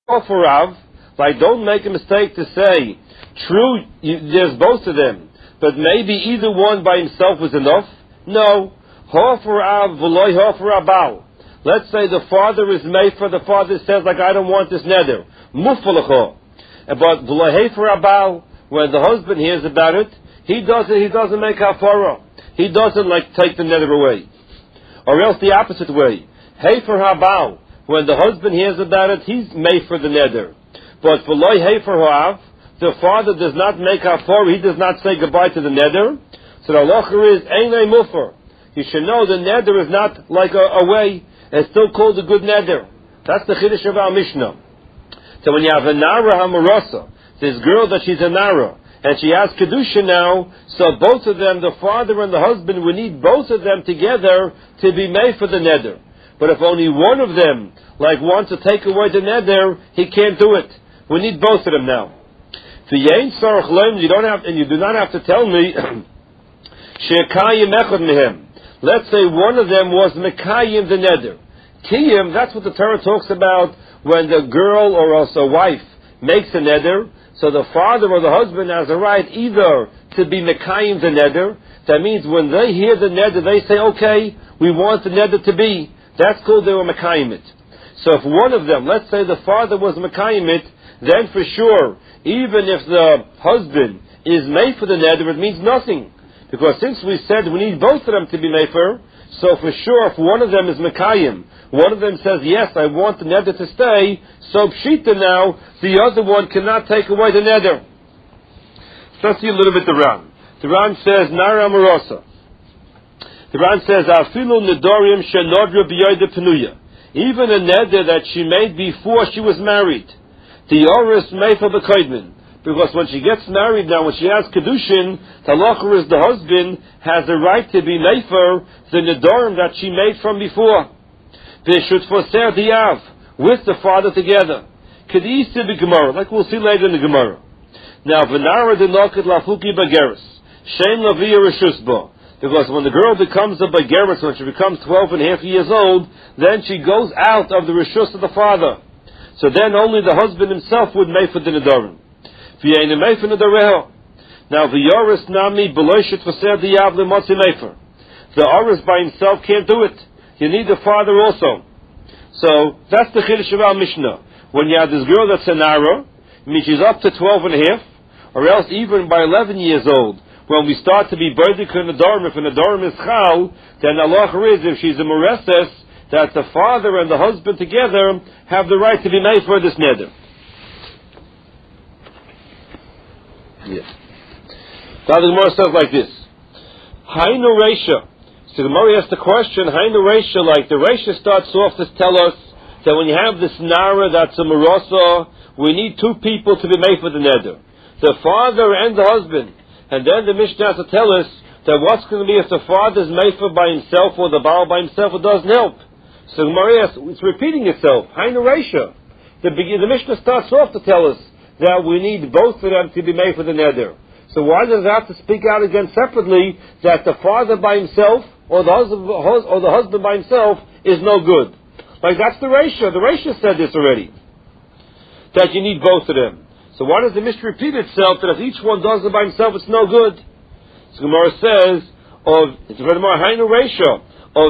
for Rav, like don't make a mistake to say, true, there's both of them, but maybe either one by himself was enough. No. Ha for Rav, v'loy ha for Abal. Let's say the father is made for the father says like I don't want this neder. Mufalacha. But v'loy for Abal, when the husband hears about it, he doesn't make hafara. He doesn't like take the neder away. Or else the opposite way. Hey for Habal. When the husband hears about it, he's made for the neder. But for loy hey for Hav, the father does not make hafara. He does not say goodbye to the neder. So the halacha is einay mufer. You should know the neder is not like a way. It's still called a good neder. That's the chiddush of our Mishnah. So when you have a nara hamarasa, this girl that she's a nara, and she has kedusha now, so both of them, the father and the husband, we need both of them together to be made for the neder. But if only one of them, like, wants to take away the neder, he can't do it. We need both of them now. You do not have to tell me, let's say one of them was mekayim the neder. Kiyim, that's what the Torah talks about when the girl or also wife makes a neder. So the father or the husband has a right either to be mekayim the neder. That means when they hear the neder, they say, okay, we want the neder to be. That's called they were mekayim it. So if one of them, let's say the father was mekayim it, then for sure, even if the husband is made for the neder, it means nothing. Because since we said we need both of them to be made for, so for sure if one of them is mekayim, one of them says, yes, I want the neder to stay, so pshita now, the other one cannot take away the neder. So let's see a little bit the Ran. The Ran says, Nara Marosa. The Ran says, Afilu nedorim shenodra b'yoyde penuya. Even a neder that she made before she was married. The oris meifa b'koidmin. Because when she gets married now, when she has kedushin, the halacha is the husband has the right to be meifer the nedorim that she made from before. They should foser diav with the father together. Kedis to the Gemara, like we'll see later in the Gemara. Now, v'nara denoket lafuki bageris, shein lavia reshusba. Because when the girl becomes a bageris, when she becomes 12 and a half years old, then she goes out of the reshus of the father. So then only the husband himself would make for the nedarim. V'yein meifer nedareho. Now, v'yoris nami beloy should foser diav lemotzi meifer. The oris by himself can't do it. You need the father also. So that's the chiddush of our Mishnah. When you have this girl that's a nara, I mean she's up to 12 and a half, or else even by 11 years old, when we start to be beidik in the dorm, if in the dorm is chal, then Allah is, if she's a moreses, that the father and the husband together have the right to be made for this neder. Yes. Now the Gemara says like this: Hainu Reisha. So the Gemara asks the question, Hainu Reisha, like the Reisha starts off to tell us that when you have this Nara that's a Marasa, we need two people to be made for the neder. The father and the husband. And then the Mishnah has to tell us that what's going to be if the father is made for by himself or the Baal by himself, it doesn't help. So the Gemara asks, it's repeating itself, Hainu Reisha. The Mishnah starts off to tell us that we need both of them to be made for the neder. So why does it have to speak out again separately that the father by himself or the husband by himself is no good? Like that's the Reisha. The Reisha said this already, that you need both of them. So why does the Mishnah repeat itself that if each one does it by himself, it's no good? So Gemara says, it's very more Hainu Reisha,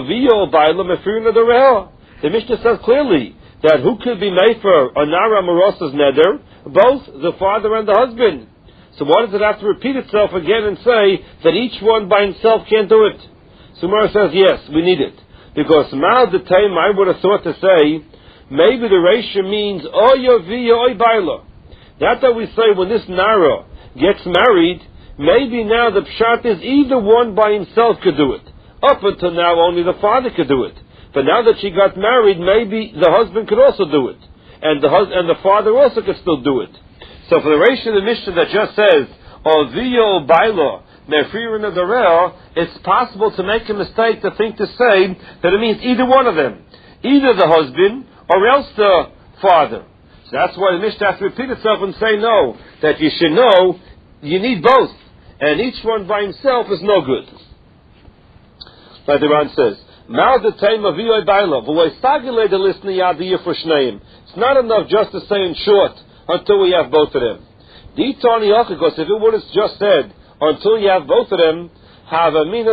the Mishnah says clearly that who could be made for a Nara Marosa's neder? Both the father and the husband. So why does it have to repeat itself again and say that each one by himself can't do it? So Gemara says, yes, we need it. Because Mal the time I would have thought to say, maybe the Reisha means Oya Via Oy Baila. That we say when this Nara gets married, maybe now the pshat is either one by himself could do it. Up until now only the father could do it. But now that she got married, maybe the husband could also do it. And the father also could still do it. So for the Reisha of the Mishnah that just says, Oya Baila, it's possible to make a mistake to think to say that it means either one of them, either the husband or else the father. So that's why the Mishnah has to repeat itself and say no, that you should know you need both, and each one by himself is no good. Like the Ran says, It's not enough just to say in short until we have both of them. Because if it would have just said until you have both of them, I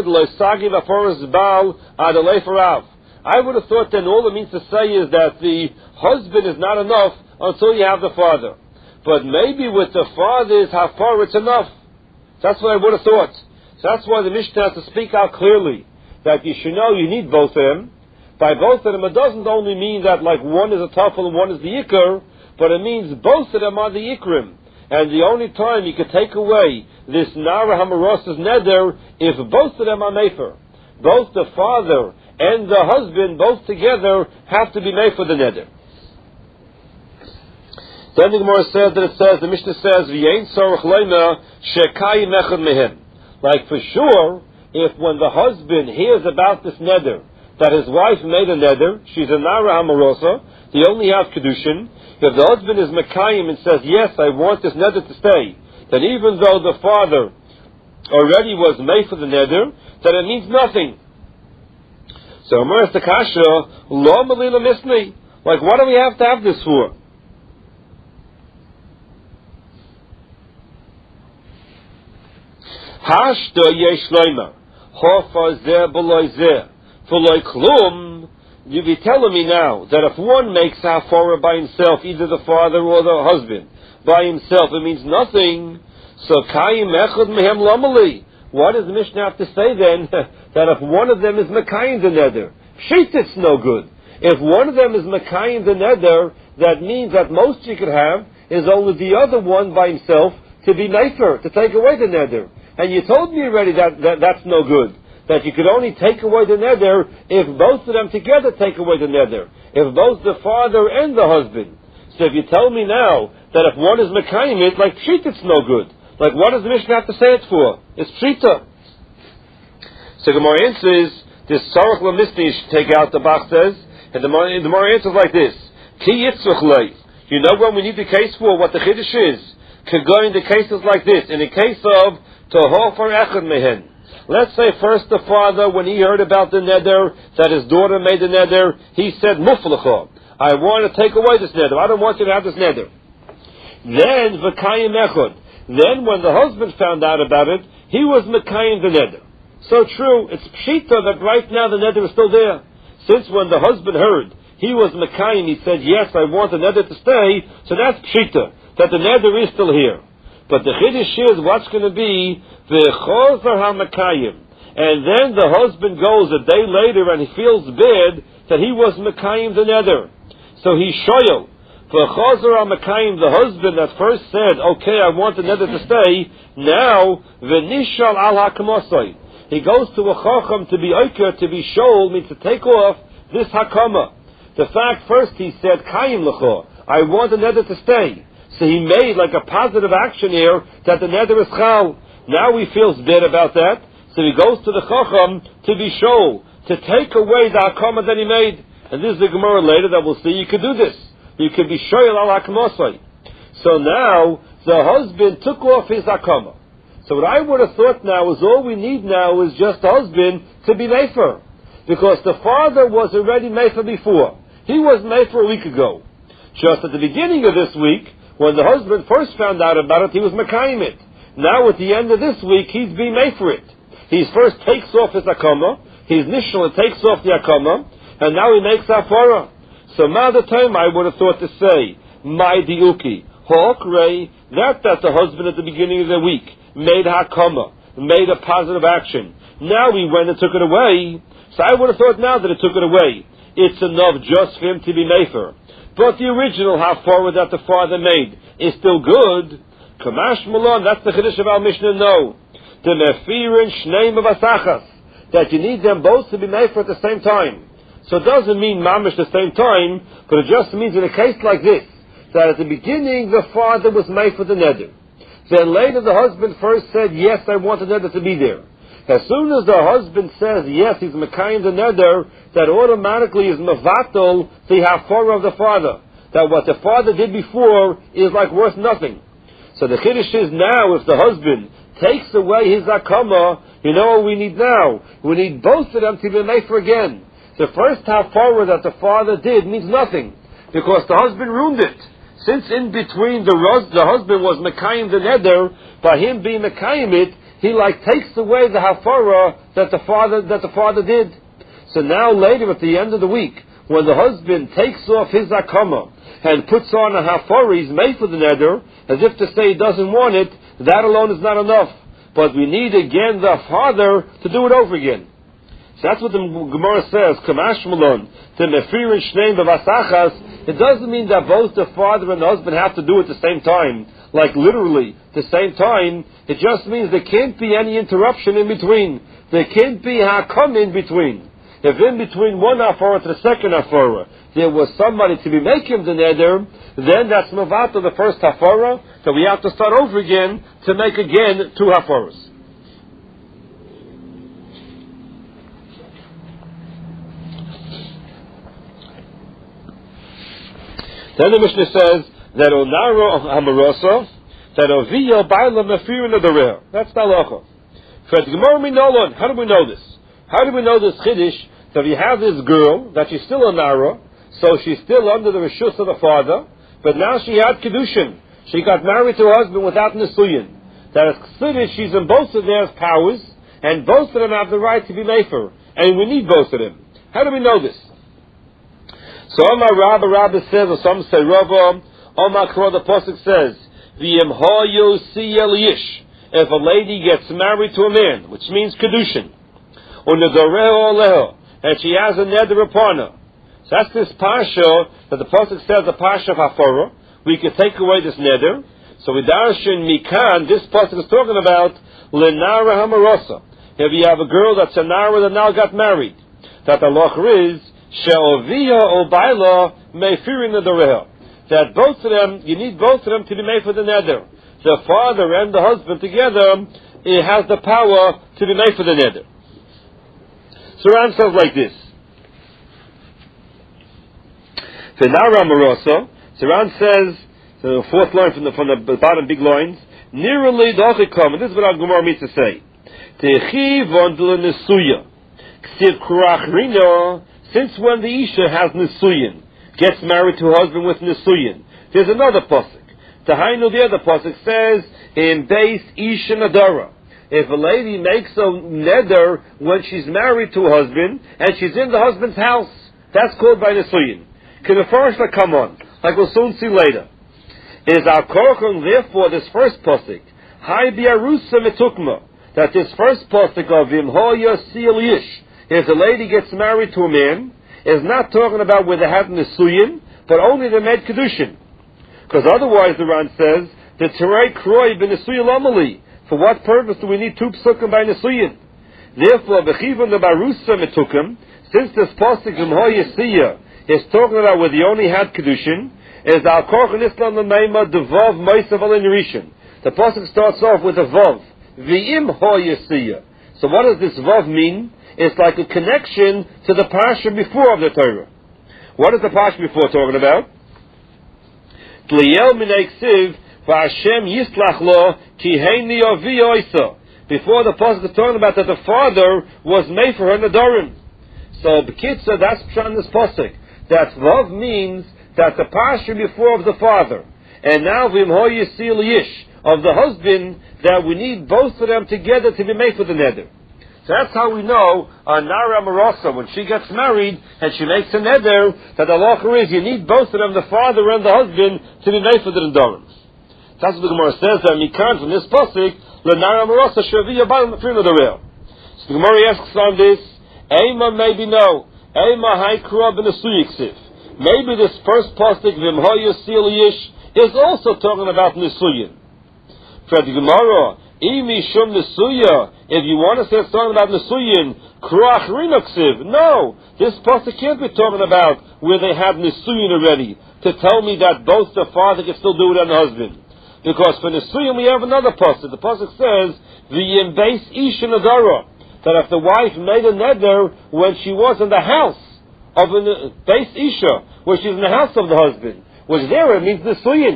would have thought then all it means to say is that the husband is not enough until you have the father. But maybe with the father's hafar it's enough. That's what I would have thought. So that's why the Mishnah has to speak out clearly that you should know you need both of them. By both of them, it doesn't only mean that like one is a tafel and one is the ikr, but it means both of them are the ikrim. And the only time you can take away this Nara Hamarosa's neder if both of them are mefer. Both the father and the husband, both together, have to be made for the neder. Then the Gemara says the Mishnah says, V'yein tzorach leima shekayim echad mehem. Like for sure, if when the husband hears about this neder, that his wife made a neder, she's a Nara Hamarosa, they only have kedushin. If the husband is mekayim and says, yes, I want this neder to stay, then even though the father already was made for the neder, then it means nothing. So Amar Takasha, lo melila misni. Like, what do we have to have this for? Hashda yesh loima, hofa zeh b'loy zeh, v'loy klum. You be telling me now that if one makes hafara by himself, either the father or the husband, by himself, it means nothing. So kayim echad mehem lamali. What does the Mishnah have to say then? That if one of them is mekayim the neder, shit, it's no good. If one of them is mekayim the neder, that means that most you could have is only the other one by himself to be mefer, to take away the neder. And you told me already that's no good. That you could only take away the neder if both of them together take away the neder. If both the father and the husband. So if you tell me now that if one is mekayim it, like pshita, it's no good. Like what does the Mishnah have to say it for? It's pshita. So Gemara answers, this sarach lamisni should take out, the Bach says, and the Gemara answers like this. Ki yitzruch lei. You know when we need the case for, what the chiddush is? Could go in the cases like this. In the case of tohor for echad mehen. Let's say first the father, when he heard about the neder, that his daughter made the neder, he said, muflacha, I want to take away this neder. I don't want you to have this neder. Then, v'kayim echad. Then when the husband found out about it, he was mekayim the neder. So true, it's pshita that right now the neder is still there. Since when the husband heard, he was mekayim, he said, yes, I want the neder to stay, so that's pshita, that the neder is still here. But the chiddush is what's going to be v'chozer ha-mekayim, and then the husband goes a day later and he feels bad that he was mekayim the neder. So he shoyel v'chozer ha-mekayim, the husband that first said, okay, I want the neder to stay. Now v'nishal al hakamosai, he goes to a chacham to be oiker, to be shol, means to take off this hakama. The fact first he said kayim lecho, I want the neder to stay. So he made like a positive action here that the neder is chal. Now he feels bad about that, so he goes to the chacham to be shol, to take away the hakama that he made. And this is the Gemara later that we'll see. You could do this. You could be shoyel al hakamosai. So now the husband took off his hakama. So what I would have thought now is all we need now is just the husband to be mefer, because the father was already mefer before. He was mefer a week ago. Just at the beginning of this week, when the husband first found out about it, he was mekayim it. Now at the end of this week, he's being made for it. He first takes off his akama, his nishal takes off the akama, and now he makes hafara. So now the time I would have thought to say, my diuki, ha'okray, that the husband at the beginning of the week made hakama, made a positive action. Now he went and took it away. So I would have thought now that it took it away, it's enough just for him to be mefer. But the original hafara that the father made is still good. Kamash Malon, that's the chiddush of our Mishnah. No, the mefirin shneim of asachas, that you need them both to be mefer at the same time. So it doesn't mean mamish the same time, but it just means in a case like this, that at the beginning the father was made for the neder. Then later the husband first said, yes, I want the neder to be there. As soon as the husband says, yes, he's mekayim the neder, that automatically is mevatel the hafara of the father. That what the father did before is like worth nothing. So the chiddush is now, if the husband takes away his akama, You know what we need now? We need both of them to be mefer again. The first hafara that the father did means nothing, because the husband ruined it. Since in between the husband was mekayim the neder, by him being mekayim it, he takes away the hafara that the father did. So now later at the end of the week, when the husband takes off his akama and puts on a hafara, he's made for the neder, as if to say he doesn't want it, that alone is not enough. But we need again the father to do it over again. So that's what the Gemara says, Kamash Malon, to Mefir and Shneim B'Vasachas. It doesn't mean that both the father and the husband have to do it at the same time, like literally, the same time. It just means there can't be any interruption in between. There can't be hakam in between. If in between one hafara to the second hafara, there was somebody to be making the neder, then that's mavato the first hafara, so we have to start over again to make again two hafaras. Then the Mishnah says that onaro hamarosa, that oviyo baila mefir nedereh. That's the halacha. For the Gemara minolon, how do we know this? How do we know this chiddush that we have this girl that she's still a nara, so she's still under the reshus of the father, but now she had kedushin. She got married to her husband without nisuyin. That is considered she's in both of their powers, and both of them have the right to be mefer, and we need both of them. How do we know this? So Omar Rabba says, or some say Rabba, Omar Kro, the Pasuk says, V'yem hoyo siyel yish, if a lady gets married to a man, which means kedushin, u'nedareho aleho, and she has a neder upon her. So that's this pasha that the Pasuk says, the pasha of hafara. We can take away this neder. So with darshan mikan, this Pasuk is talking about lenara hamarosa. If you have a girl that's a nara that now got married, that the loch is she'ovia o baila mefirin nedereha. That both of them, you need both of them to be made for the neder. The father and the husband together, it has the power to be made for the neder. So Ram says like this. Venara Marosa, so Ram says, the fourth line from the bottom big lines, Nirali Dochikom, and this is what our Gemara means to say. Techi vondla nesuya. Ksiv kurach since when the Isha has nesuyin, gets married to a husband with nesuyin. There's another pasuk. Tahainu, the other pasuk says, in base Isha Nadara. If a lady makes a neder when she's married to a husband, and she's in the husband's house, that's called by nesuyin. Can the first come on, like we'll soon see later. Is our korachon, therefore, this first pasuk, Hai biarusa metukma, that this first pasuk of Vimhoya Sil Yish, if the lady gets married to a man, is not talking about where they have nesuyin, but only the med kedushin. Because otherwise, the Ran says, the terei kroi b'nesuyin lomali. For what purpose do we need two psukim by nesuyin? Therefore, b'chivon the barusa metukim, since this pasuk Vimhoya Sil is talking about where they only had kedushin, is al korchen islam l'meima devav meisav al inishin. The pasuk starts off with a vav, v'im hoyesiya. So what does this vav mean? It's like a connection to the parsha before of the Torah. What is the parsha before talking about? T'liyel minei ksiv v'Hashem yislach lo ki heini avi oisa. Before the pasuk is talking about that the father was made for her nedarim. So b'kitzah, that's pshat this pasuk. That vav means that the pasha before of the father, and now v'imho yisil yish of the husband, that we need both of them together to be made for the neder. So that's how we know Nara Marosa, when she gets married and she makes a neder, that the halacha is you need both of them, the father and the husband, to be made for the neder. That's what the Gemara says that mikan from this pasuk Nara Marosa shaviya bal mefir nedereh. So the Gemara asks on this, Eima maybe no. Maybe this first pasuk Vimhoya Sil Yish is also talking about Nisuyin. For the Gemara, Imi Shum Nisuya, if you want to say it's talking about Nisuyin, Kruach Rinoksiv. No, this pasuk can't be talking about where they have Nisuyin already, to tell me that both the father can still do it and the husband. Because for Nisuyin we have another pasuk. The pasuk says, V'yim Beis Isha Nadara, that if the wife made a neder when she was in the house of a Beis Isha, where she's in the house of the husband, which there it means Nisuyin.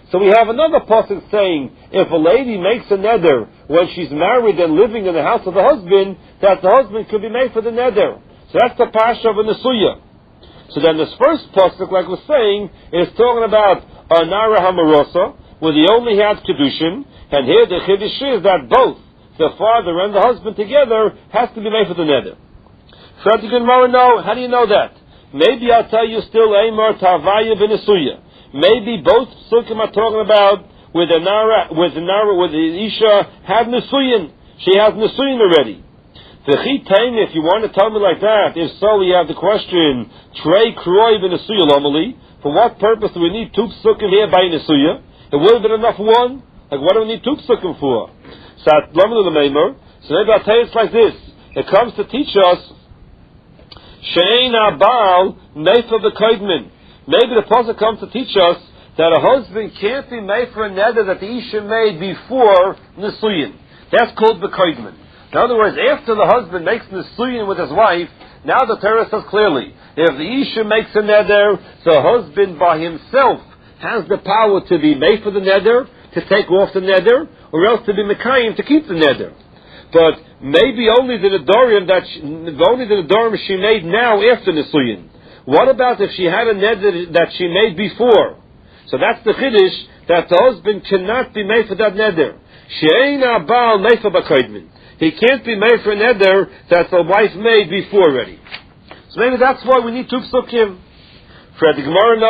So we have another pasuk saying, if a lady makes a neder when she's married and living in the house of the husband, that the husband could be made for the neder. So that's the pasha of a nesuya. So then this first pasuk, like we're saying, is talking about a nara hamarosa, where they only had kedushin, and here the chiddush is that both the father and the husband together has to be made for the neder. How do you know that? Maybe I'll tell you still Eimar Tavaya v'Nesuya. Maybe both psukim are talking about with the Isha had Nesuyin. She has Nesuyin already. If you want to tell me like that, if so, you have the question, Trey Kroi v'Nesuya Lomali. For what purpose do we need two psukim here by Nesuya? It would have been enough one. Like, what do we need two psukim for? So maybe I'll tell you it's like this. It comes to teach us She'ein Abal Mefer B'Koidmin. Maybe the pasuk comes to teach us that a husband can't be made for a neder that the Isha made before Nesuyin. That's called B'Koidmin. In other words, after the husband makes Nesuyin with his wife, now the Torah says clearly, if the Isha makes a neder, the husband by himself has the power to be made for the neder, to take off the neder, or else to be Mekayim to keep the neder. But maybe only the nedarim she made now after Nesuyin. What about if she had a neder that she made before? So that's the chiddush, that the husband cannot be made for that neder. She'ein abal mefer b'koidmin. He can't be made for a neder that the wife made before already. So maybe that's why we need two psukim. For the Gemara